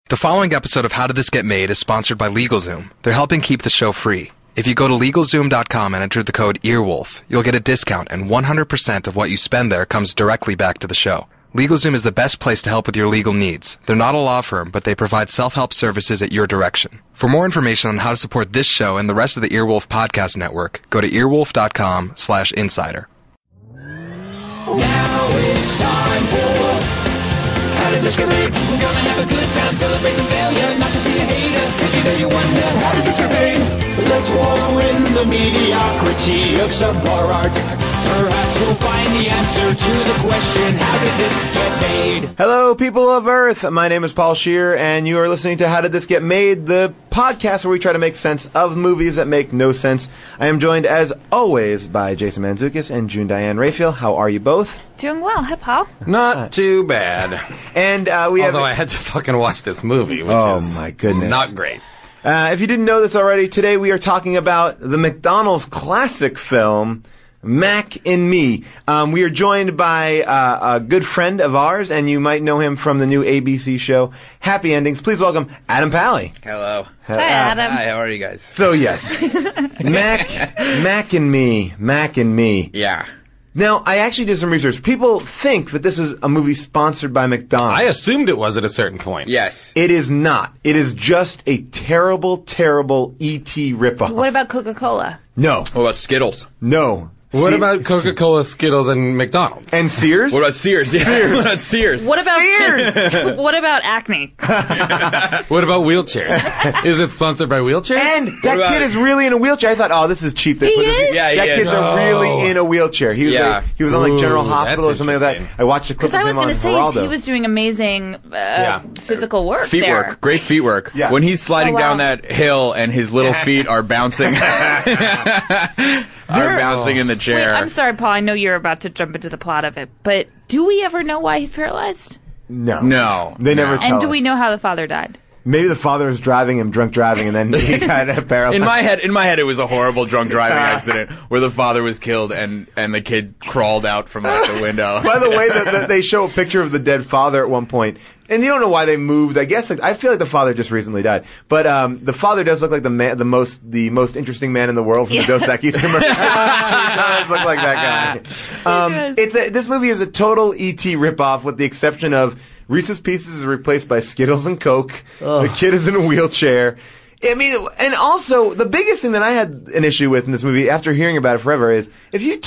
The following episode of How Did This Get Made is sponsored by LegalZoom. They're helping keep the show free. If you go to LegalZoom.com and enter the code EARWOLF, you'll get a discount, and 100% of what you spend there comes directly back to the show. LegalZoom is the best place to help with your legal needs. They're not a law firm, but they provide self-help services at your direction. For more information on how to support this show and the rest of the Earwolf Podcast Network, go to earwolf.com/insider. Now it's time for How Did This Get Made? We're gonna have a good time, celebrate some failure, not just be a hater, cause you know you wonder, how did this get made? Let's wallow in the mediocrity of subpar art. Perhaps we'll find the answer to the question, how did this get made? Hello, people of Earth. My name is Paul Scheer, and you are listening to How Did This Get Made, the podcast where we try to make sense of movies that make no sense. I am joined, as always, by Jason Mantzoukas and June Diane Raphael. How are you both? Doing well. Hi, Paul. Not too bad. And we have... Although I had to fucking watch this movie, which is my goodness, not great. If you didn't know this already, today we are talking about the McDonald's classic film, Mac and Me. We are joined by a good friend of ours, and you might know him from the new ABC show, Happy Endings. Please welcome Adam Pally. Hello. Hi, Adam. Hi, how are you guys? So, yes, Mac and Me. Yeah. Now, I actually did some research. People think that this was a movie sponsored by McDonald's. I assumed it was at a certain point. Yes. It is not. It is just a terrible, terrible E.T. ripoff. What about Coca-Cola? No. What about Skittles? No. What about Coca-Cola, Skittles, and McDonald's? And Sears? What about Sears? Yeah. What about Sears? What about Sears? What about Acme? What about wheelchairs? Is it sponsored by wheelchairs? And that about- kid is really in a wheelchair. I thought, oh, this is cheap. They put this- Yeah, he that is. kid's No. really in a wheelchair. He was Yeah. he was on like General Ooh, Hospital or that's something like that. interesting. I watched a clip Because of I was him on going to say Geraldo. he was doing amazing physical work Feet there. work. Great feet work. Yeah. When he's sliding Oh, wow. down that hill and his little feet are bouncing in the Wait, chair. I'm sorry, Paul. I know you're about to jump into the plot of it, but do we ever know why he's paralyzed? No. No. They never No. tell And do us. we know how the father died? Maybe the father was driving him, drunk driving, and then he got paralyzed. In my head, it was a horrible drunk driving accident where the father was killed and the kid crawled out from like the window. By the way, they show a picture of the dead father at one point, and you don't know why they moved. I guess I feel like the father just recently died, but the father does look like the most interesting man in the world from the Dos Equis commercial. He does look like that guy. This movie is a total E.T. ripoff, with the exception of Reese's Pieces is replaced by Skittles and Coke. The kid is in a wheelchair. I mean, and also the biggest thing that I had an issue with in this movie, after hearing about it forever, is if you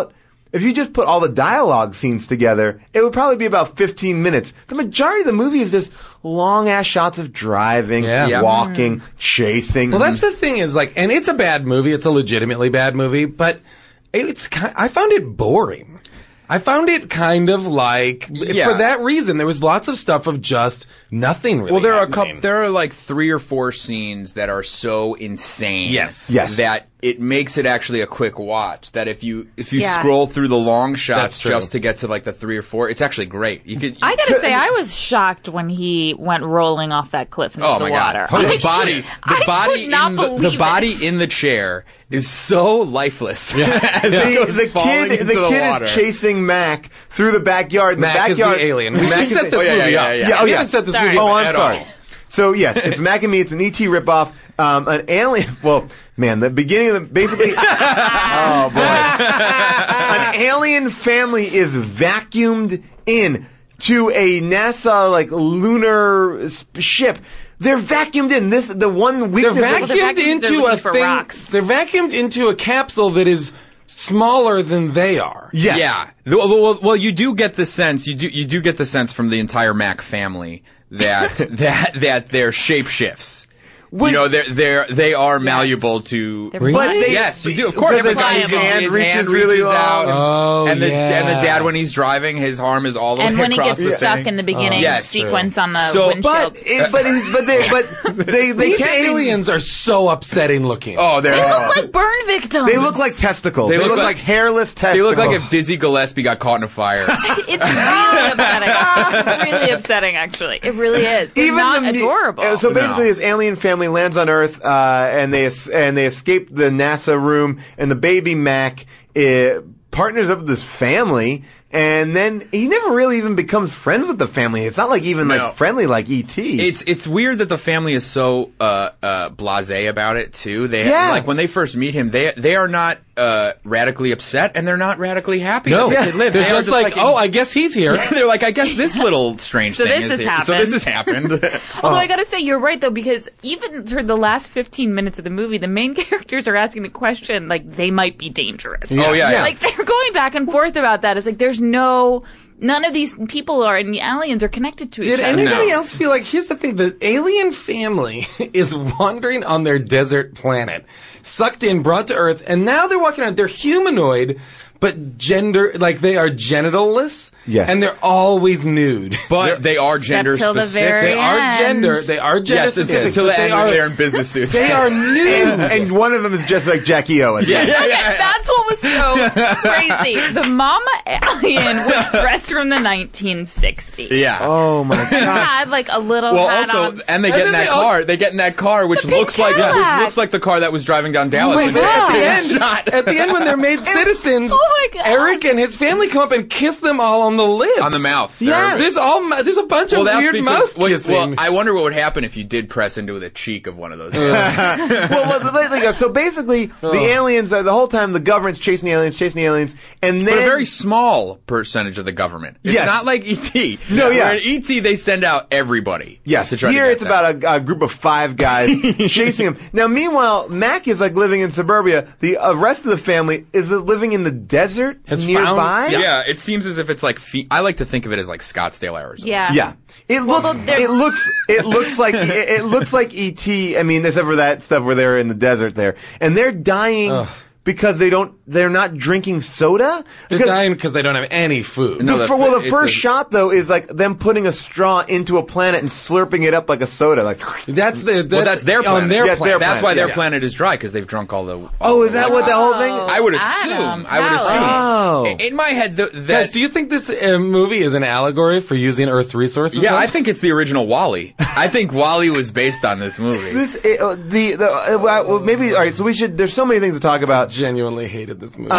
just put all the dialogue scenes together, it would probably be about 15 minutes. The majority of the movie is just long-ass shots of driving, walking, chasing. Well, that's the thing is, like, and it's a bad movie. It's a legitimately bad movie, but I found it boring. I found it kind of like, for that reason, there was lots of stuff of just nothing really. Well, there are happening. there are like 3 or 4 scenes that are so insane. Yes. That it makes it actually a quick watch. That if you Yeah. scroll through the long That's shots true. just to get to like the 3 or 4, it's actually great. I gotta say, I was shocked when he went rolling off that cliff into Oh the my water. god! I The could not believe body it. in the chair is so lifeless. The kid is chasing Mac through the backyard. Mac is the alien. We should set this movie up. yeah. We haven't set this Sorry. movie up Oh, I'm at sorry. all. So yes, it's Mac and Me. It's an E.T. ripoff. An alien. Well, man, the beginning of the basically. Oh boy! An alien family is vacuumed in to a NASA lunar ship. They're vacuumed in. The one weakness. They're the vacuumed vacuums, they're into a looking for thing. rocks. They're vacuumed into a capsule that is smaller than they are. Yes. Yeah. Well, you do get the sense. You do get the sense from the entire Mac family that that they're shapeshifts. What- You know, they are malleable to. They're Really? But they, Yes, you do. Of course, because his pliable. hand his reaches hand really reaches long. out. Oh, and the yeah. dad, when he's driving, his arm is all the And way when he across gets the stuck thing. in the beginning Yes. sequence on the So- windshield. They These can't be- aliens are so upsetting looking. Oh, They look like burn victims. They look like testicles. They They, look look like- like hairless They testicles. look like if Dizzy Gillespie got caught in a fire. It's really upsetting. It's really upsetting, actually. It really is. They're not adorable. So basically, this alien family lands on Earth, and they escape the NASA room, and the baby Mac partners up with this family, And then he never really even becomes friends with the family. It's not like even like friendly like E.T. It's weird that the family is so blasé about it too. Like when they first meet him, they are not radically upset and they're not radically happy. No, that the kid lived. They're just like, oh, I guess he's here. They're like, I guess this little strange So thing this is has here. happened. So this has happened. Although I gotta say, you're right though, because even for the last 15 minutes of the movie, the main characters are asking the question like they might be dangerous. Oh yeah. Like they're going back and forth about that. It's like there's none of these people and the aliens are connected to each Did other. anybody else feel like, here's the thing, the alien family is wandering on their desert planet, sucked in, brought to Earth, and now they're walking around, they're humanoid, but they are genitalless. Yes. And they're always nude. But they are gender till the specific. very They are gender Yes, specific. until the but end when they're in business suits. They are nude. and one of them is just like Jackie O. at the end. Okay, that's what was so crazy. The mama alien was dressed from the 1960s. Yeah. Oh my It god. had like a little Well, hat also, on. and they get in that car. They get in that car, which pink looks like Cadillac. the car that was driving down Dallas. Wait, and but at the they end, shot. at the end when they're made citizens, Oh my God. Eric and his family come up and kiss them all on the lips. on the mouth. Yeah, there's a bunch of that's weird because- mouth well, kissing. well, I wonder what would happen if you did press into the cheek of one of those. So basically, the aliens, the whole time, the government's chasing the aliens, and then But a very small percentage of the government. It's Yes. not like E.T. No, yeah. Where in E.T. they send out everybody. Yes, to try to here get it's them. about a group of 5 guys chasing him. Now, meanwhile, Mac is like living in suburbia. The rest of the family is living in the desert Has nearby. found- Yeah, it seems as if it's like I like to think of it as like Scottsdale, Arizona. Yeah. Yeah, it looks like E.T. I mean, except for that stuff where they're in the desert there, and they're dying because they're not drinking soda. They're Because dying because they don't have any food. No, the it's first shot though is like them putting a straw into a planet and slurping it up like a soda. Like, That's Well, that's their planet. on their Yeah, planet. That's why their yeah. planet is dry because they've drunk all the. oh, is that what the whole thing? I would assume. Adam, I would assume. Oh. In my head, Guys, that. do you think this movie is an allegory for using Earth's resources? Yeah, though? I think it's the original Wall-E. I think Wall-E was based on this movie. Well, maybe all right. So we should. There's so many things to talk about. genuinely hated this movie.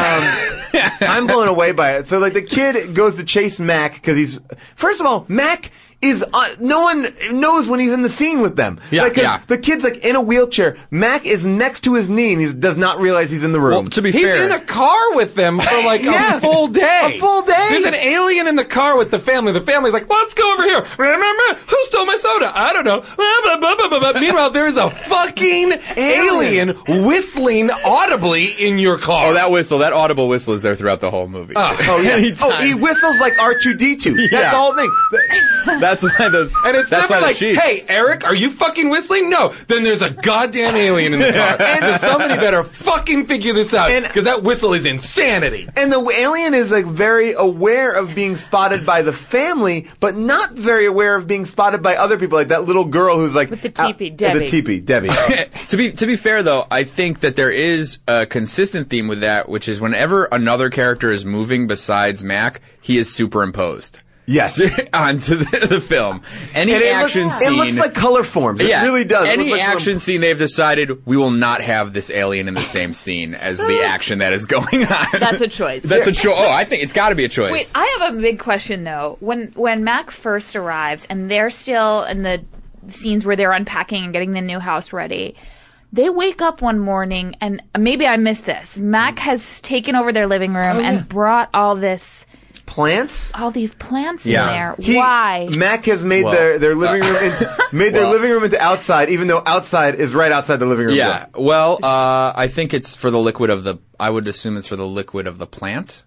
I'm blown away by it. So like the kid goes to chase Mac because he's first of all Mac is no one knows when he's in the scene with them. Yeah, Like, 'cause yeah. the kid's like in a wheelchair. Mac is next to his knee and he does not realize he's in the room. Well, to be He's fair, in the car with them for like Yeah. a full day. A full day. There's an alien in the car with the family. The family's like, let's go over here. Remember? Who stole my soda? I don't know. Blah, blah, blah, blah, blah. Meanwhile, there's a fucking alien whistling audibly in your car. oh, that audible whistle is there throughout the whole movie. Oh yeah. Anytime. Oh, he whistles like R2D2. That's Yeah. the whole thing. That's why those. And it's that's never why like, the sheets. hey, Eric, are you fucking whistling? No. Then there's a goddamn alien in the car. So somebody better fucking figure this out. And- Because that whistle is insanity. And the alien is like very aware of being spotted by the family, but not very aware of being spotted by other people, like that little girl who's like With the teepee, the Debbie. teepee, Debbie. to be fair though, I think that there is a consistent theme with that, which is whenever another character is moving besides Mac, he is superimposed Yes. onto the film. Any And action it scene. looks like color forms. It really does. It Any looks like action scene, they've decided we will not have this alien in the same scene as the action that is going on. That's a choice. That's a choice. Oh, I think it's got to be a choice. Wait, I have a big question though. When Mac first arrives and they're still in the scenes where they're unpacking and getting the new house ready, they wake up one morning and maybe I missed this. Mac has taken over their living room and brought all these plants. plants Yeah. in there. Why? Mac has made their living room living room into outside, even though outside is right outside the living room. Yeah. Well, I think it's for the liquid of the. I would assume it's for the liquid of the plant.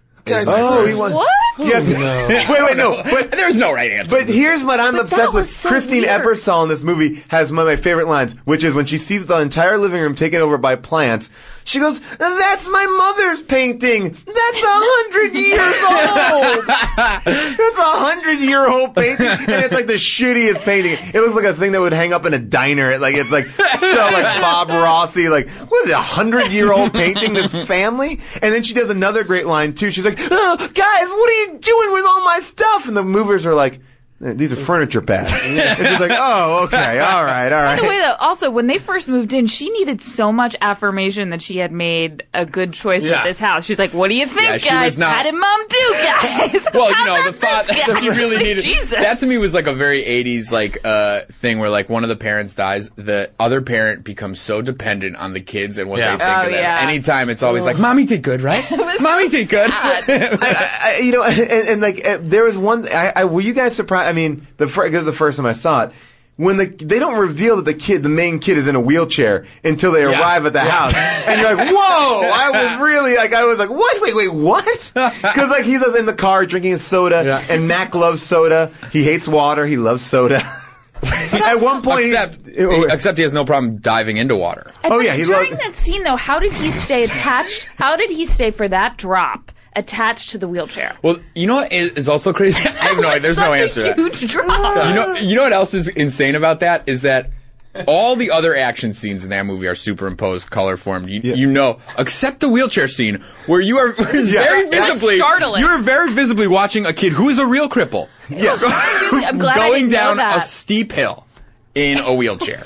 Oh, he wants. What? Yes. Wait, no. But There's no right answer. But here's what I'm But obsessed that with. was so Christine weird. Ebersol in this movie has one of my favorite lines, which is when she sees the entire living room taken over by plants. She goes, "That's my mother's painting. That's 100 years old. That's 100-year-old painting, and it's like the shittiest painting. It looks like a thing that would hang up in a diner. It's like so like Bob Rossi. Like, what is it? 100-year-old painting? This family?" And then she does another great line too. She's like, "Oh, guys, what are you doing with all my stuff?" And the movers are like, These are furniture pads. It's just like, oh, okay, all right. By the way, though, also, when they first moved in, she needed so much affirmation that she had made a good choice with this house. She's like, what do you think, she guys? was not- How did Mom do, guys? Well, How you know, about the father, this, guys? she really Like, needed, Jesus. that to me was like a very 80s, like, thing where, like, one of the parents dies, the other parent becomes so dependent on the kids and what they think of them. yeah. Anytime it's always like, Mommy did good, right? Mommy did good. You know, and like, there was one, were you guys surprised? I mean, because the first time I saw it, when they don't reveal that the main kid is in a wheelchair until they arrive at the house. And you're like, whoa! I was like, what? Wait, what? Because like he's in the car drinking a soda, and Mac loves soda. He hates water. He loves soda. At one point, except he has no problem diving into water. During that scene, though, how did he stay attached? How did he stay for that drop attached to the wheelchair? Well, you know what is also crazy? I have no idea. There's no answer to that. Huge drop. You know what else is insane about that is that all the other action scenes in that movie are superimposed, color formed. You know, except the wheelchair scene where you are very visibly, startling. you are very visibly watching a kid who is a real cripple. Yeah. I'm glad I going didn't know down that. a steep hill in a wheelchair.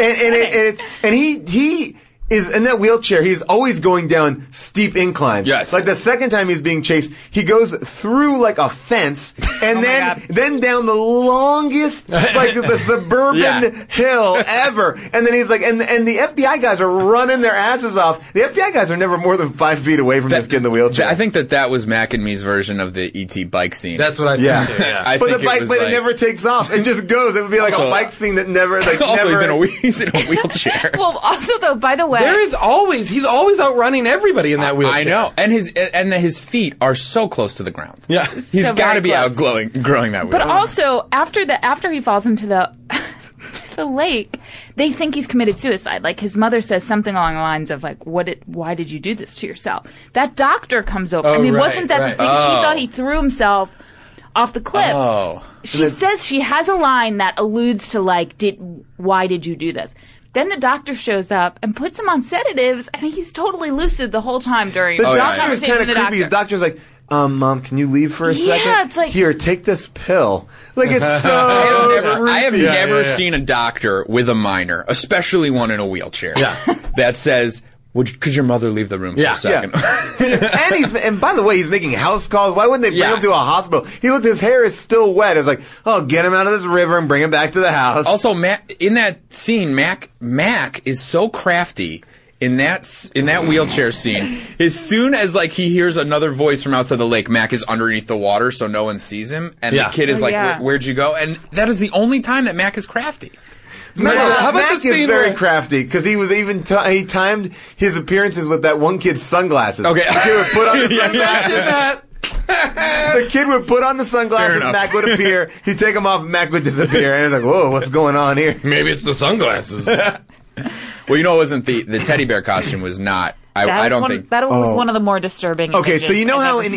and he is in that wheelchair. He's always going down steep inclines. Yes. Like the second time he's being chased, he goes through like a fence and then down the longest, like the suburban hill ever. And then he's like, and the FBI guys are running their asses off. The FBI guys are never more than 5 feet away from this kid in the wheelchair. I think that was Mac and me's version of the E.T. bike scene. That's what I think too, yeah. But it never takes off. It just goes. It would be like a bike scene that never, he's in a wheelchair. Well, also though, by the way, he's always outrunning everybody in that wheelchair. I know, and his feet are so close to the ground. Yeah, he's got to be growing that wheelchair. But also after he falls into the the lake, they think he's committed suicide. Like his mother says something along the lines of like, why did you do this to yourself? That doctor comes over. Wasn't that the thing? She thought he threw himself off the cliff. Oh. She says she has a line that alludes to like, why did you do this? Then the doctor shows up and puts him on sedatives, and he's totally lucid the whole time during the doctor is conversation kind of with the creepy. doctor. The doctor's like, Mom, can you leave for a second? Yeah, it's like, here, take this pill. Like it's so. I have never seen a doctor with a minor, especially one in a wheelchair, that says, could your mother leave the room for a second? And by the way, he's making house calls. Why wouldn't they bring him to a hospital? His hair is still wet. It's like, get him out of this river and bring him back to the house. Also, in that scene, Mac is so crafty. In that wheelchair scene, as soon as like he hears another voice from outside the lake, Mac is underneath the water, so no one sees him, and the kid is where'd you go? And that is the only time that Mac is crafty. Mac is very crafty because he was even he timed his appearances with that one kid's sunglasses. Okay, the kid would put on the sunglasses. The kid would put on the sunglasses. Mac would appear. He'd take them off. Mac would disappear. And it's like, whoa, what's going on here? Maybe it's the sunglasses. Well, it wasn't the teddy bear costume was not. I don't think that was one of the more disturbing. Okay, so you know how in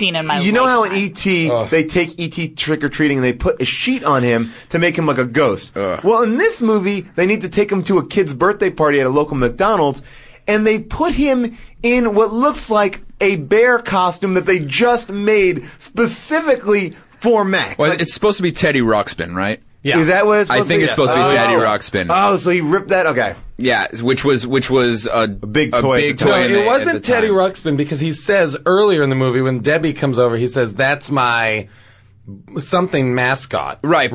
E.T. they take E.T. trick or treating and they put a sheet on him to make him like a ghost. Well, in this movie, they need to take him to a kid's birthday party at a local McDonald's, and they put him in what looks like a bear costume that they just made specifically for Mac. Well, it's supposed to be Teddy Ruxpin, right? Yeah. Is that what it's supposed I think it's supposed to be Teddy Ruxpin. Oh, so he ripped that? Okay. Yeah, which was a big toy. No, it wasn't Teddy Ruxpin because he says earlier in the movie when Debbie comes over, he says, that's my something mascot. Right.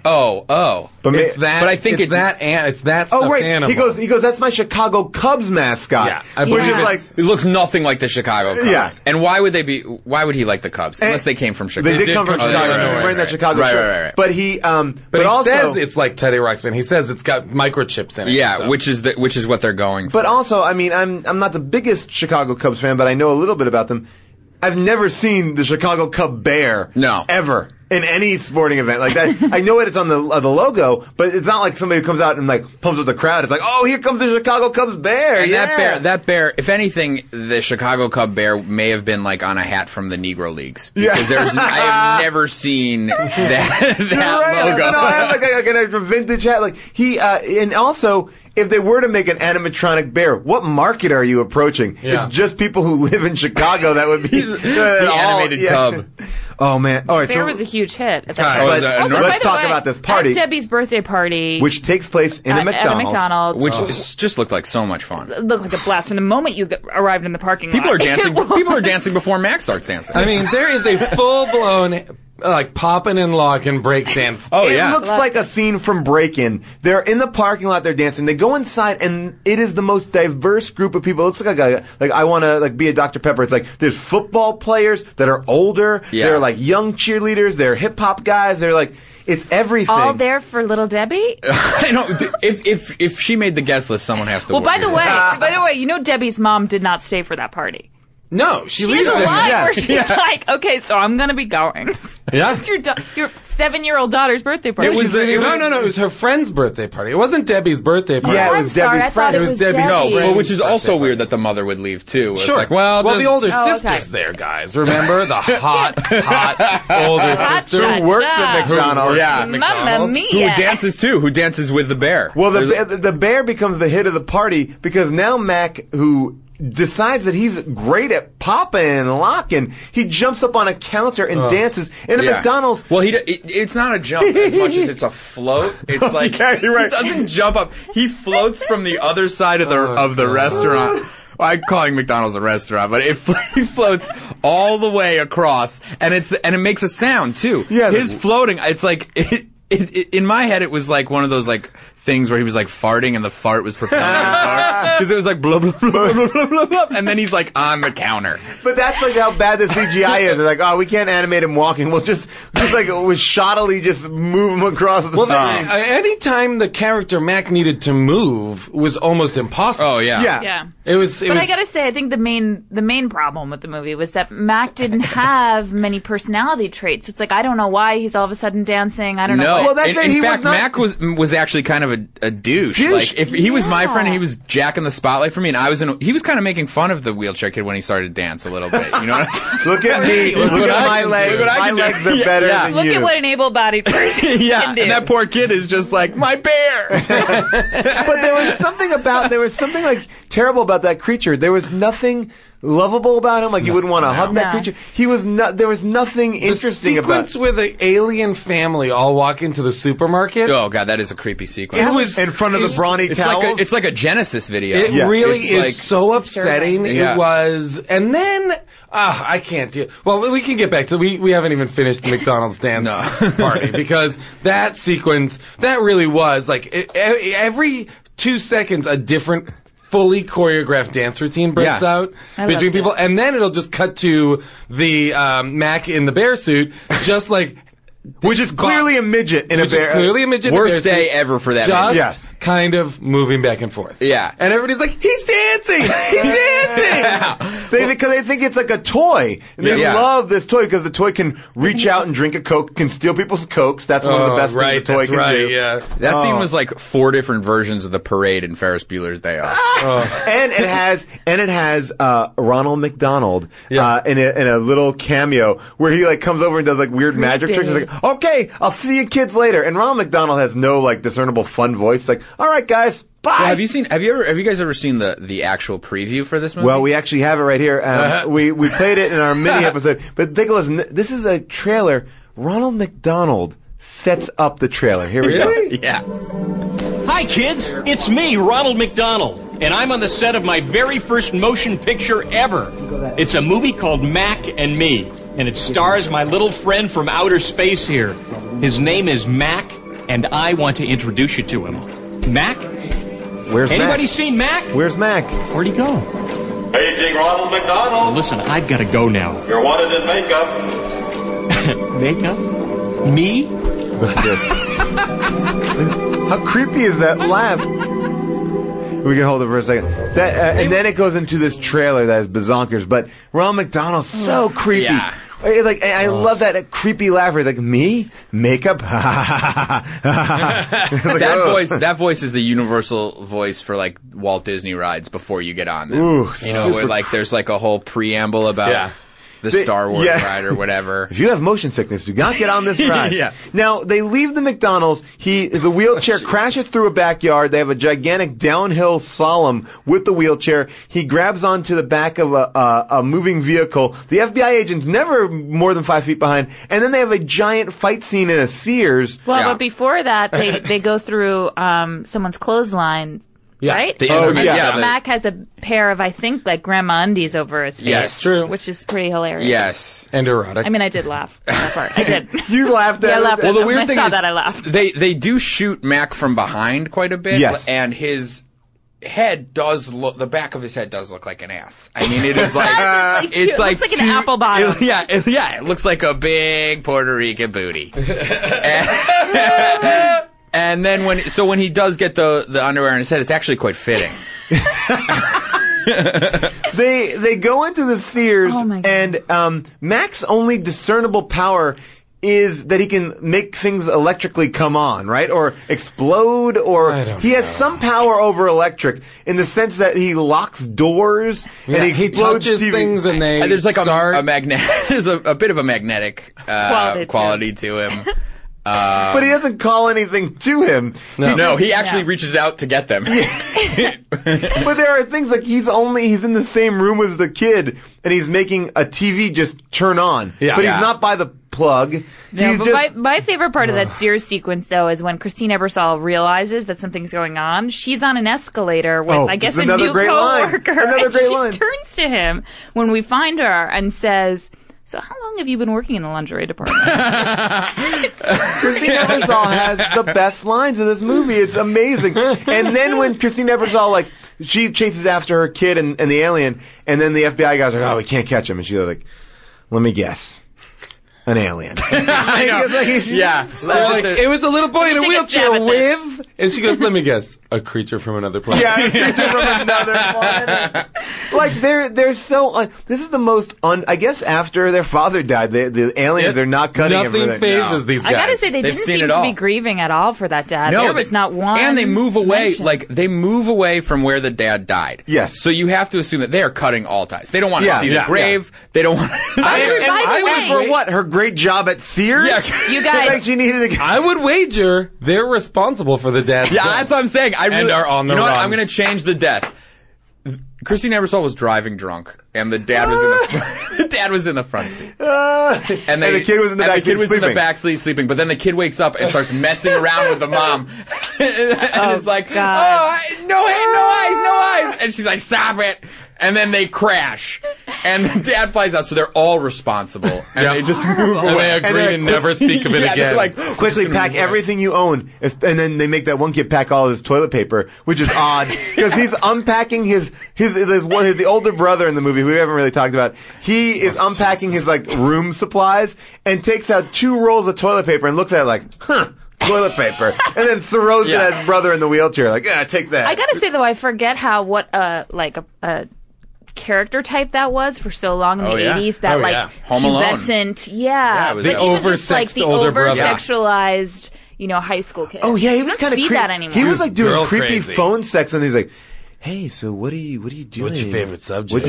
But it's that. But I think it's that animal. He goes, that's my Chicago Cubs mascot. Yeah. Which is like, it looks nothing like the Chicago Cubs. Yeah. And why would he like the Cubs? Unless they came from Chicago. They did come from Chicago. Wearing that Chicago shirt. Right. But he also says it's like Teddy Ruxpin. He says it's got microchips in it. Yeah, which is what they're going for. But also, I mean, I'm not the biggest Chicago Cubs fan, but I know a little bit about them. I've never seen the Chicago Cub bear. No. Ever. In any sporting event like that. I know it's on the logo, but it's not like somebody who comes out and like pumps up the crowd. It's like, oh, here comes the Chicago Cubs bear. And that bear, if anything, the Chicago Cub bear may have been like on a hat from the Negro Leagues. Because I have never seen that logo. No, I have like a vintage hat. Like and also, if they were to make an animatronic bear, what market are you approaching? Yeah. It's just people who live in Chicago that would be the animated cub. Oh man! All right, Bear so was a huge hit at that Right. time. Was it Also, enormous? by Let's the talk way, about this party. At Debbie's birthday party, which takes place in a at McDonald's. a McDonald's, Which just looked like so much fun. looked like a blast from the moment you arrived in the parking People lot. are dancing. People are dancing before Mac starts dancing. I mean, there is a full-blown, like, poppin' and lockin' break dance. Oh It yeah. looks like a scene from Break-In. They're in the parking lot. They're dancing. They go inside, and it is the most diverse group of people. It looks like I want to be a Dr. Pepper. It's like there's football players that are older. Yeah. They're like young cheerleaders. They're hip hop guys. They're like it's everything. All there for little Debbie. I know. If she made the guest list, someone has to. Well, by work the it. way, you know Debbie's mom did not stay for that party. No, she She leaves has a them. line Yeah. where she's like, "Okay, so I'm gonna be going." Yeah. It's your 7-year-old daughter's birthday party. It was No, it was her friend's birthday party. It wasn't Debbie's birthday party. Yeah, it I'm was sorry, Debbie's I thought friend. it It was was Debbie's No, Debbie. but which is Friend's also birthday weird that the mother would leave too. It's Sure. like, well, the older Oh, okay. sister's there, guys. Remember the hot older Hot sister shot. Who works at who McDonald's? works Yeah. at Mamma McDonald's. who mia! dances too? Who dances with the bear? Well, There's- the bear becomes the hit of the party because now Mac, who decides that he's great at popping and locking, he jumps up on a counter and dances in a Yeah. McDonald's. Well, it's not a jump as much as it's a float. It's like yeah, you're right. he doesn't jump up. He floats from the other side of the restaurant. Well, I'm calling McDonald's a restaurant, but he floats all the way across, and it makes a sound too. Yeah. His floating. It's like in my head, it was like one of those like things where he was like farting and the fart was propelling the car because it was like blah blah blah blah blah blah blah, and then he's like on the counter. But that's like how bad the CGI is. They're like, oh, we can't animate him walking. We'll just like with shoddily just move him across the screen. Anytime the character Mac needed to move was almost impossible. Oh yeah, Yeah. Yeah. It was. But I gotta say, I think the main problem with the movie was that Mac didn't have many personality traits. It's like I don't know why he's all of a sudden dancing. I don't know. No, Why. Well, that's in, it. in He was fact, not- Mac was actually kind of a douche. Douche? Like if he was my friend, Yeah. he was jacking the spotlight for me, and he was kind of making fun of the wheelchair kid when he started to dance a little bit. You know what I mean? Look at me. Look what at I my can do. legs. Look what I My can do. legs are Yeah, better yeah. than Look you. at what an able-bodied person Yeah, can do. and that poor kid is just like my bear. But there was something like terrible about that creature. There was nothing lovable about him. Like you wouldn't want to hug that No. creature. There was nothing the interesting about. sequence where the alien family all walk into the supermarket. Oh god, that is a creepy sequence. It was in front of the it's- brawny It's towels. like a Genesis video. It Yeah, really it's is like- so It's disturbing. upsetting. Yeah. It was, and then I can't deal. Well, we can get back to we haven't even finished the McDonald's dance party because that sequence that really was like every 2 seconds a different fully choreographed dance routine breaks Yeah. out I between loved people, it. and then it'll just cut to the Mac in the bear suit, just like. which is clearly a midget in Which a bear. is clearly a midget. in a Worst bear suit, day ever for that Just midget. Yes. kind of moving back and forth. Yeah. And everybody's like, he's dancing! He's dancing! Because they think it's like a toy. And they Yeah. love this toy because the toy can reach out and drink a Coke, can steal people's Cokes. That's one of the best right, things the toy that's can right, do. yeah. That scene was like 4 different versions of the parade in Ferris Bueller's Day Off. And it has Ronald McDonald Yeah. in a little cameo where he like comes over and does like weird magic tricks. He's like, okay, I'll see you kids later. And Ronald McDonald has no like discernible fun voice. Like, all right, guys, bye. Well, have you guys ever seen the actual preview for this movie? Well, we actually have it right here. We played it in our mini episode. But take a listen. This is a trailer. Ronald McDonald sets up the trailer. Here we go. yeah. Hi, kids. It's me, Ronald McDonald, and I'm on the set of my very first motion picture ever. It's a movie called Mac and Me, and it stars my little friend from outer space here. His name is Mac, and I want to introduce you to him. Mac? Where's Anybody Mac? seen Mac? Where's Mac? Where'd he go? Paging Ronald McDonald. Listen, I've got to go now. You're wanted in makeup. Makeup? Me? How creepy is that laugh? We can hold it for a second. And then it goes into this trailer that is bazonkers. But Ronald McDonald's so creepy. Yeah. I love that creepy laugh. Where he's like, me? Makeup? That voice is the universal voice for like Walt Disney rides before you get on them. Ooh, you know, where like there's like a whole preamble about. Yeah. the Star Wars ride or whatever. If you have motion sickness, do not get on this ride. Yeah. Now, they leave the McDonald's. The wheelchair crashes through a backyard. They have a gigantic downhill slalom with the wheelchair. He grabs onto the back of a moving vehicle. The FBI agent's never more than 5 feet behind. And then they have a giant fight scene in a Sears. Well, but before that, they go through someone's clothesline. Yeah. Right? The infamous, Mac has a pair of, I think, like grandma undies over his face. Yes. True. Which is pretty hilarious. Yes. And erotic. I mean, I did laugh at that part. I did. You laughed at I it? laughed. Well, the when weird I thing saw is that, I laughed. they do shoot Mac from behind quite a bit. Yes. And his head does look, the back of his head does look like an ass. I mean, it is like, It looks like an apple bottom. It looks like a big Puerto Rican booty. And then when he does get the underwear on his head, it's actually quite fitting. They go into the Sears, Oh my God. and Mac's only discernible power is that he can make things electrically come on, right? Or explode, or I don't he has know. some power over electric in the sense that he locks doors and he explodes touches TV. things and they There's like start. a magnet. There's a bit of a magnetic Quality to him. But he doesn't call anything to him. No, he actually reaches out to get them. But there are things like he's in the same room as the kid, and he's making a TV just turn on. Yeah. But Yeah. he's not by the plug. No, He's but just my favorite part of that Sears sequence, though, is when Christine Ebersol realizes that something's going on. She's on an escalator with, I guess, it's a another new great line. coworker. Another and great she line. turns to him when we find her and says, "So how long have you been working in the lingerie department?" Christine Ebersol has the best lines in this movie. It's amazing. And then when Christine Ebersol, she chases after her kid and the alien, and then the FBI guys are like, "Oh, we can't catch him," and she's like, "Let me guess, an alien." I know. Yeah. It was a little boy in a Take a wheelchair stab at this. with, and she goes, "Let me guess, a creature from another planet." Yeah, a creature from another planet. They're so. This is the most. I guess after their father died, the aliens are not cutting him. Nothing phases these guys. I gotta say, they They've didn't seen seem it to all. be grieving at all for that dad. There was not one. And they move away, mention. they move away from where the dad died. Yes. So you have to assume that they are cutting all ties. They don't want to Yeah, see yeah, the grave. They don't want. By the And way- for what? Her great job at Sears? Yeah. You guys- Like she needed to. I would wager they're responsible for the dad's Yeah, death. that's what I'm saying. I really, And are on the you know what? run. I'm going to change the death. Christine Ebersol was driving drunk, and the dad was in the front, the dad was in the front seat, And the kid was in the back the kid seat was sleeping. in the back seat sleeping. But then the kid wakes up and starts messing around with the mom, and it's like, God. no eyes, and she's like, stop it. And then they crash, and the dad flies out. So they're all responsible, and they just move And away. they agree they're- to never speak of it Yeah, they're again. like, Quickly pack everything you own, and then they make that one kid pack all of his toilet paper, which is odd because he's unpacking the older brother in the movie who we haven't really talked about. He is unpacking his room supplies and takes out 2 rolls of toilet paper and looks at it like, toilet paper, and then throws it at his brother in the wheelchair like, take that. I gotta say though, I forget what a character type that was for so long in the 80s. That Oh, yeah. Home Alone. pubescent, Yeah, it was but the even just oversexed the older brother. over-sexualized, high school kid. Oh yeah, he You was don't kind of see creepy. that anymore. He was doing girl creepy crazy. phone sex, and he's like, "Hey, so what are you doing? What's your favorite subject?"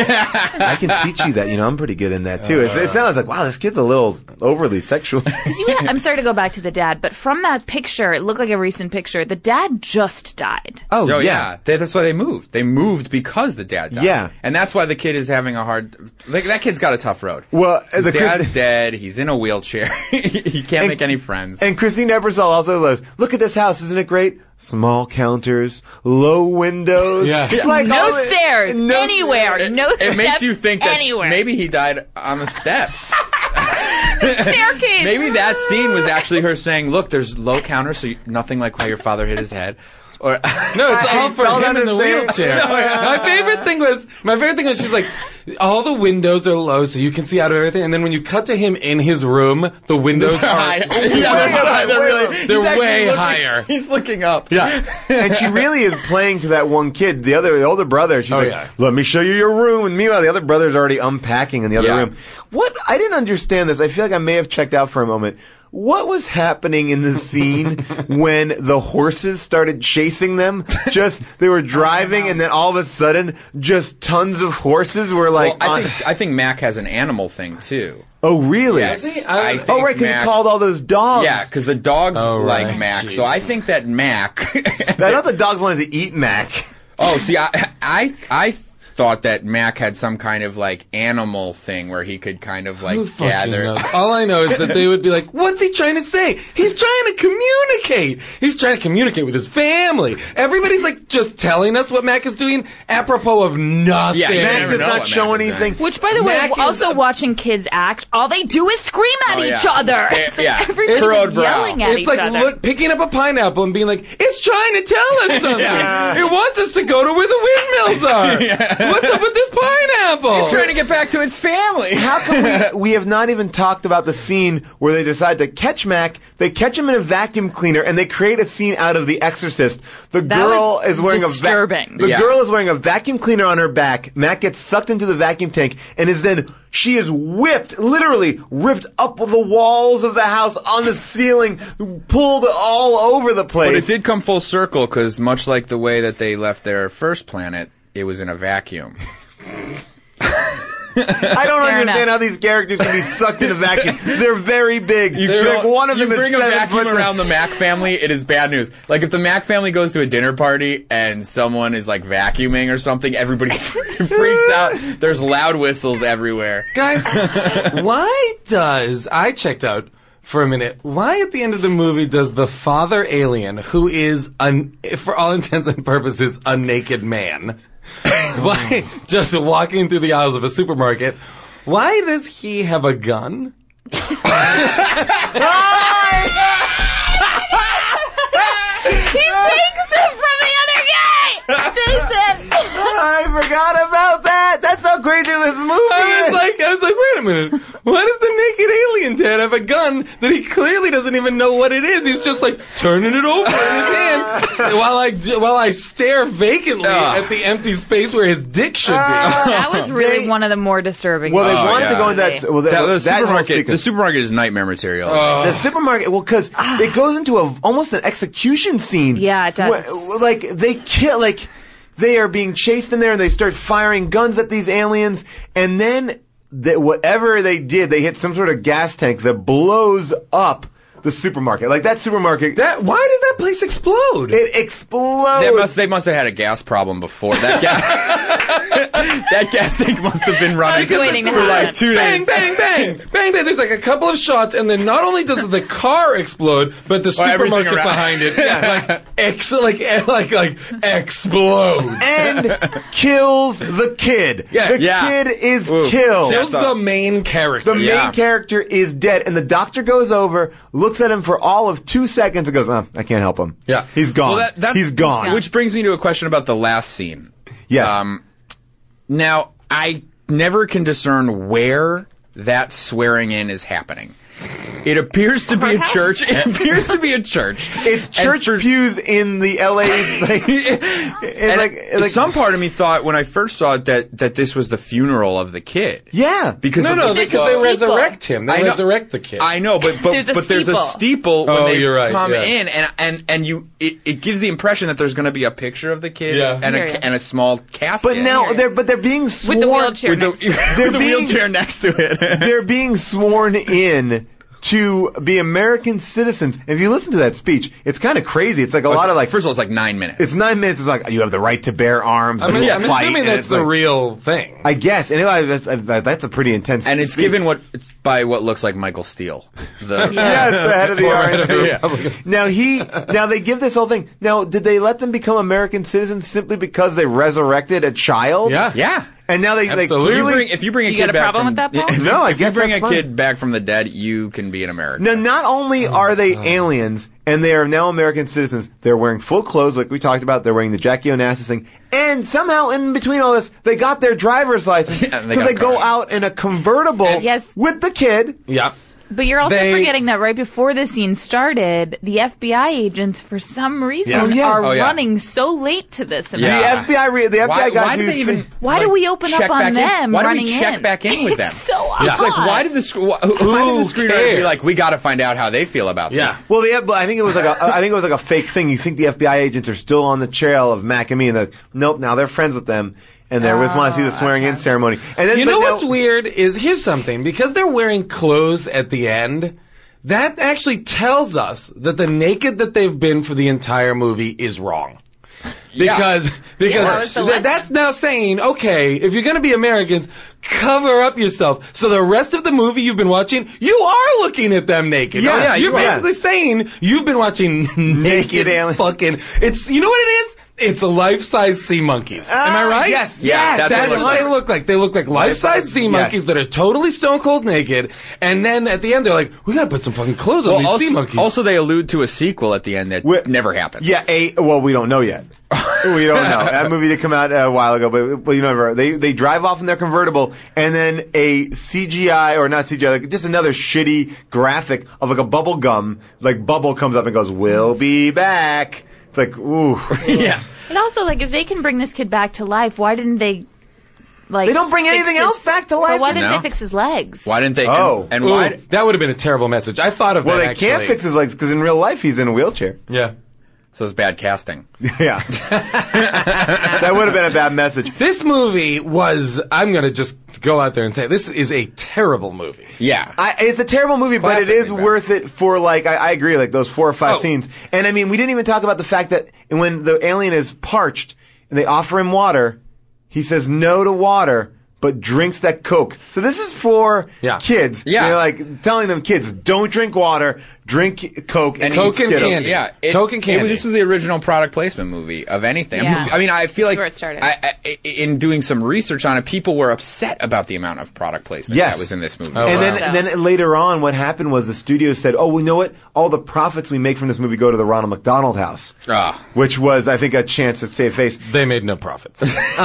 I can teach you that. I'm pretty good in that too. It sounds like, wow, this kid's a little overly sexual. 'Cause I'm sorry to go back to the dad, but from that picture, it looked like a recent picture. The dad just died. Oh Oh yeah. yeah, that's why they moved. They moved because the dad died. Yeah. and that's why the kid is having a hard. That kid's got a tough road. Well, His the dad's dead. He's in a wheelchair. He can't make any friends. And Christine Ebersol also goes, "Look at this house, isn't it great? Small counters, low windows, Yeah. No stairs anywhere. No steps It makes you think that anywhere. maybe he died on the steps. Staircase. Maybe that scene was actually her saying, "Look, there's low counters, so nothing like how your father hit his head." Or No, it's all for fell him down in the the stairs. wheelchair. My favorite thing was she's like, all the windows are low so you can see out of everything, and then when you cut to him in his room, the windows are they're way higher. He's looking up. Yeah. And she really is playing to that one kid, the older brother. She's like, yeah. "Let me show you your room." And meanwhile, the other brother's already unpacking in the other Yeah. room. What? I didn't understand this. I feel like I may have checked out for a moment. what was happening in the scene when the horses started chasing them? They were driving, and then all of a sudden, just tons of horses were like. Well, I think Mac has an animal thing too. Oh, really? Yes. I think right, because he called all those dogs. Yeah, because the dogs like right. Mac. Jesus. So I think that Mac. I thought the dogs wanted to eat Mac. Oh, see, I thought that Mac had some kind of like animal thing where he could kind of like Who fucking gather. knows? All I know is that they would be like, what's he trying to say? He's trying to communicate. He's trying to communicate with his family. Everybody's like just telling us what Mac is doing apropos of nothing. Yeah, you Mac never does know not what show Mac is anything. doing. Which, by the way, Mac is also watching kids act, all they do is scream at each other. It's like everybody's Furrowed brow. yelling at It's each like other. picking up a pineapple and being like, it's trying to tell us something. It wants us to go to where the windmills are. What's up with this pineapple? He's trying to get back to his family. How come we have not even talked about the scene where they decide to catch Mac? They catch him in a vacuum cleaner, and they create a scene out of The Exorcist. The girl was is wearing disturbing. the Yeah. girl is wearing a vacuum cleaner on her back. Mac gets sucked into the vacuum tank, and she is whipped, literally ripped up the walls of the house, on the ceiling, pulled all over the place. But it did come full circle because much like the way that they left their first planet, it was in a vacuum. I don't Fair understand enough. how these characters can be sucked in a vacuum. They're very big. Like one of them bring is a 7 vacuum foot. around the Mac family, it is bad news. Like if the Mac family goes to a dinner party and someone is like vacuuming or something, everybody freaks out. There's loud whistles everywhere. Guys, I checked out for a minute, why at the end of the movie does the father alien, who is, for all intents and purposes, a naked man, why, just walking through the aisles of a supermarket, why does he have a gun? He takes it from the other guy! Jason! I forgot about that. That's how crazy this movie is. I was like, wait a minute. Why does the naked alien dad have a gun that he clearly doesn't even know what it is? He's just like turning it over in his hand while I stare vacantly at the empty space where his dick should be. That was really one of the more disturbing Well, they things. wanted to go in that. Well, The supermarket is nightmare material. The supermarket, well, because it goes into almost an execution scene. Yeah, it does. Like they kill, like they are being chased in there, and they start firing guns at these aliens, and then whatever they did, they hit some sort of gas tank that blows up the supermarket. Like that supermarket. Why does that place explode? It explodes. They must have had a gas problem before. That gas tank must have been running Waiting to for like happen. 2 Bang, days. bang, bang, bang, bang. There's like a couple of shots, and then not only does the car explode, but the everything supermarket around. behind it, like explode. and kills the kid. Yeah. The Yeah. kid is Ooh. killed. Kills the main character. The main Yeah. character is dead, and the doctor goes over, looks at him for all of 2 seconds, and goes, I can't help him. Yeah. He's gone. Well, He's gone. Which brings me to a question about the last scene. Yes. Now, I never can discern where that swearing in is happening. It appears to be a church. It appears to be a church. It's church pews in the LA. Some part of me thought when I first saw it that this was the funeral of the kid. Yeah. Because No, the- because they steeple. resurrect him. They I know. resurrect the kid. I know, but There's a there's a steeple. steeple when Oh, they you're right, come yeah. in, and it gives the impression that there's going to be a picture of the kid Yeah. and Hear ya. a small casket. But now they're being sworn With the wheelchair with the, next to it. They're with the being- wheelchair next to it. they're being sworn in to be American citizens. If you listen to that speech, it's kind of crazy. It's like a lot of like. First of all, it's like 9 minutes. It's 9 minutes. It's like you have the right to bear arms. I'm you will fight, assuming and that's it's the like- real thing. I guess. Anyway, that's a pretty intense. and it's speech. given by what looks like Michael Steele. The, Yes, the head of the Former head of the RNC. Republican. Now they give this whole thing. Now, did they let them become American citizens simply because they resurrected a child? Yeah. Yeah. And now they Absolutely. clearly. If you bring a You kid got a back problem from with that, Paul? No, I if you guess bring that's a fine. kid back from the dead, you can be an American. Now, not only are they aliens and they are now American citizens, they're wearing full clothes like we talked about. They're wearing the Jackie Onassis thing. And somehow, in between all this, they got their driver's license Yeah, because they got they a go car. out in a convertible Yes. with the kid. Yeah. But you're also forgetting that right before the scene started, the FBI agents, for some reason, are running so late to this event. The FBI guys. Why did they even? Why do we open up on them? Why do running we check in? back in with them? It's so odd. It's like, why did the screenwriter be like, we got to find out how they feel about this? Well, I think it was like a fake thing. You think the FBI agents are still on the trail of Mac and me, and nope, now they're friends with them. And they just want to see the swearing-in ceremony. And then, what's weird is, here's something, because they're wearing clothes at the end, that actually tells us that the naked that they've been for the entire movie is wrong. Because that's now saying, okay, if you're going to be Americans, cover up yourself. So the rest of the movie you've been watching, you are looking at them naked. You're basically saying you've been watching naked fucking. It's, you know what it is? It's life-size sea monkeys. Am I right? Yes. That's what they look like. They look like life-size sea monkeys that are totally stone cold naked. And then at the end, they're like, we gotta put some fucking clothes on these sea monkeys. Also, they allude to a sequel at the end that never happens. Yeah, we don't know yet. We don't know. That movie did come out a while ago, but you know, they drive off in their convertible, and then a CGI, or not CGI, like just another shitty graphic of like a bubble gum, like bubble comes up and goes, "We'll be back." It's like, ooh. Yeah. And also, like, if they can bring this kid back to life, why didn't they, like... They don't bring anything else back to life? But why didn't they fix his legs? Why didn't they... And why... That would have been a terrible message. I thought of that, actually. Well, they can't fix his legs, because in real life, he's in a wheelchair. Yeah. So it's bad casting. Yeah. That would have been a bad message. This movie was... I'm going to just go out there and say, this is a terrible movie. Yeah. It's a terrible movie, but it is worth it for, like, I agree, like, those 4 or 5 scenes. And, I mean, we didn't even talk about the fact that when the alien is parched and they offer him water, he says no to water, but drinks that Coke. So this is for kids. Yeah. They're like telling them, kids, don't drink water, drink Coke and Coke and Skittles. candy. Yeah. Coke and candy. This was the original product placement movie of anything. Yeah. I mean, I feel like where it started. in doing some research on it, people were upset about the amount of product placement that was in this movie. And then later on, what happened was the studio said, oh, we know what? All the profits we make from this movie go to the Ronald McDonald House. Which was, I think, a chance to save face. They made no profits.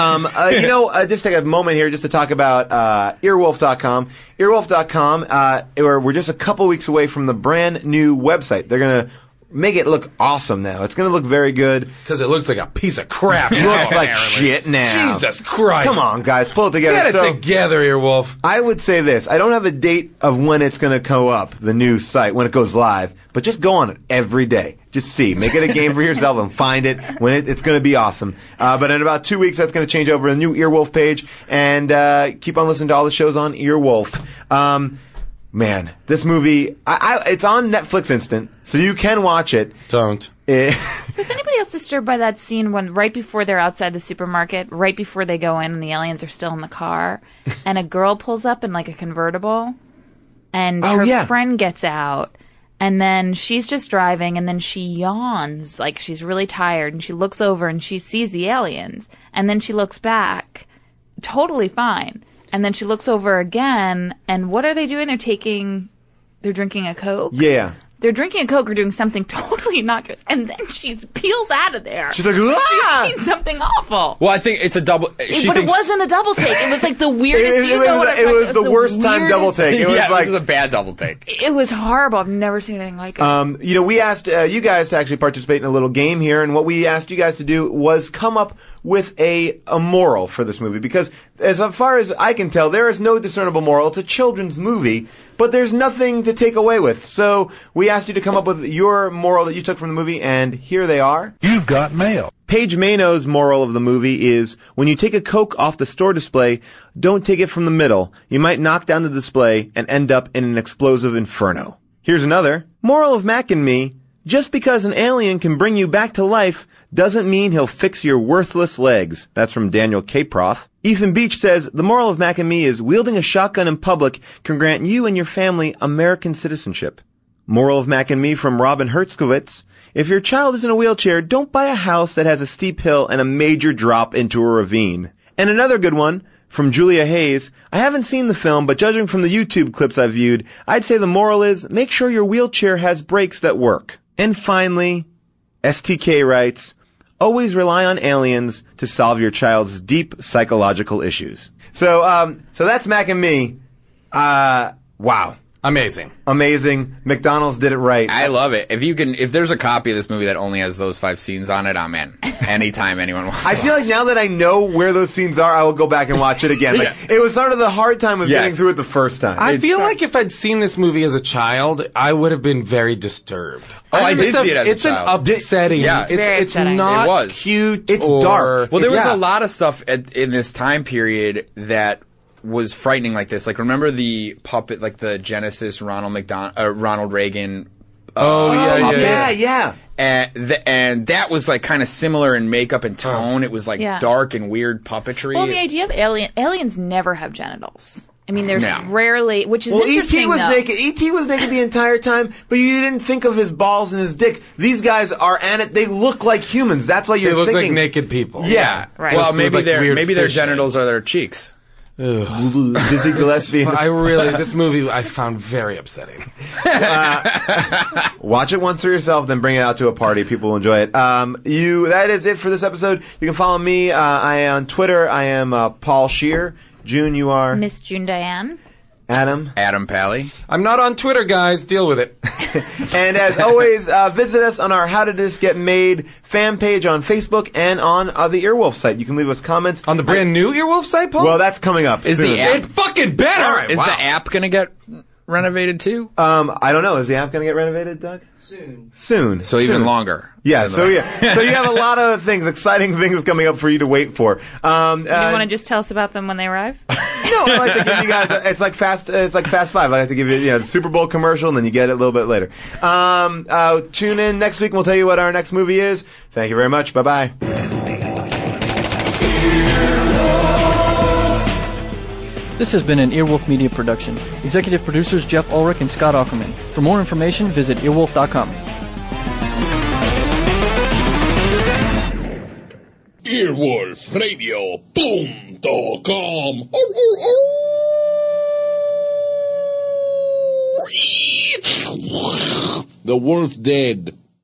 Just take a moment here just to talk about Earwolf.com. Earwolf.com, we're just a couple weeks away from the brand new website. They're going to make it look awesome now. It's going to look very good. Because it looks like a piece of crap. It looks like shit now. Jesus Christ. Come on, guys. Pull it together. Get it together, Earwolf. I would say this. I don't have a date of when it's going to go up, the new site, when it goes live. But just go on it every day. Just see. Make it a game for yourself and find it when it's going to be awesome. But in about 2 weeks, that's going to change over to a new Earwolf page. And keep on listening to all the shows on Earwolf. Man, this movie, it's on Netflix Instant, so you can watch it. Don't. Was anybody else disturbed by that scene when right before they're outside the supermarket, right before they go in and the aliens are still in the car, and a girl pulls up in like a convertible, and her friend gets out, and then she's just driving, and then she yawns like she's really tired, and she looks over and she sees the aliens, and then she looks back, totally fine. And then she looks over again, and what are they doing? They're drinking a Coke? Yeah. They're drinking a Coke or doing something totally not good. And then she peels out of there. She's like, ah! She's seen something awful. Well, I think it's a double... But it wasn't a double take. It was like the weirdest... It was the worst time double take. It was this was a bad double take. It was horrible. I've never seen anything like it. We asked you guys to actually participate in a little game here, and what we asked you guys to do was come up with a moral for this movie, because as far as I can tell, there is no discernible moral. It's a children's movie, but there's nothing to take away with. So we asked you to come up with your moral that you took from the movie, and here they are. You've got mail. Paige Mano's moral of the movie is, when you take a Coke off the store display, don't take it from the middle. You might knock down the display and end up in an explosive inferno. Here's another. Moral of Mac and Me, just because an alien can bring you back to life doesn't mean he'll fix your worthless legs. That's from Daniel Caproth. Ethan Beach says, the moral of Mac and Me is wielding a shotgun in public can grant you and your family American citizenship. Moral of Mac and Me from Robin Hertzkowitz. If your child is in a wheelchair, don't buy a house that has a steep hill and a major drop into a ravine. And another good one from Julia Hayes. I haven't seen the film, but judging from the YouTube clips I've viewed, I'd say the moral is make sure your wheelchair has brakes that work. And finally, STK writes, always rely on aliens to solve your child's deep psychological issues. So that's Mac and Me. Wow. Amazing. McDonald's did it right. I love it. If there's a copy of this movie that only has those 5 scenes on it, I'm in. Anytime anyone wants. I feel like now that I know where those scenes are, I will go back and watch it again. Like, it was sort of the hard time was getting through it the first time. I feel like if I'd seen this movie as a child, I would have been very disturbed. I did see it as a It's child. an upsetting. Yeah. It's upsetting. not It was. cute. It's or, dark. Well, there was Yeah. a lot of stuff in this time period that was frightening like this. Like, remember the puppet, like the Genesis Ronald Reagan. yeah. And that was like kind of similar in makeup and tone. It was like dark and weird puppetry. Well, the idea of aliens never have genitals. I mean, there's No. rarely, which is Well, interesting. E.T. was though. naked. E.T. was naked the entire time, but you didn't think of his balls and his dick. These guys are they look like humans. That's why you're They look like thinking naked people. Yeah. Right. Well, Just maybe with, like, their weird fish genitals eggs. are their cheeks. Dizzy Gillespie. This movie I found very upsetting. Watch it once for yourself, then bring it out to a party. People will enjoy it. That is it for this episode. You can follow me. I am on Twitter. I am Paul Scheer. June, you are Miss June Diane. Adam Pally. I'm not on Twitter, guys. Deal with it. And as always, visit us on our How Did This Get Made fan page on Facebook and on the Earwolf site. You can leave us comments. On the brand new Earwolf site, Paul? Well, that's coming up Is soon. the app It fucking better! Is the app gonna get renovated too? I don't know. Is the app going to get renovated, Doug? Soon. So even longer. Yeah, so you have a lot of exciting things coming up for you to wait for. You want to just tell us about them when they arrive? No, I like to give you guys. It's like Fast 5. I like to give you the Super Bowl commercial, and then you get it a little bit later. Tune in next week, and we'll tell you what our next movie is. Thank you very much. Bye bye. This has been an Earwolf Media production. Executive producers Jeff Ulrich and Scott Aukerman. For more information, visit earwolf.com. EarwolfRadio.com. The wolf dead.